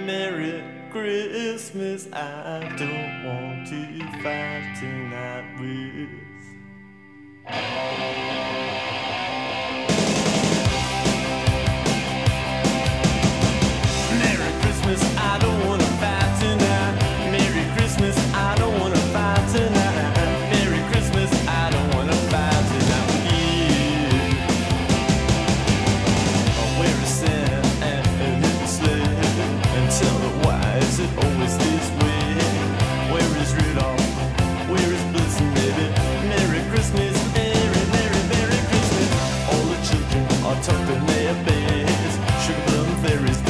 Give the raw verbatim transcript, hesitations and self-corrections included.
Merry Christmas, I don't want to fight tonight with. Merry Christmas, I don't want to fight tonight. Merry Christmas, I don't want to fight tonight. Merry Christmas, I don't want to fight tonight with you. Where is Santa and his sleigh? And tell me why is it always this way? Where is Rudolph? Where is Blitzen, baby? Merry Christmas, Merry, Merry, Merry Christmas. All the children are tucked in their beds. Sugar plum fairies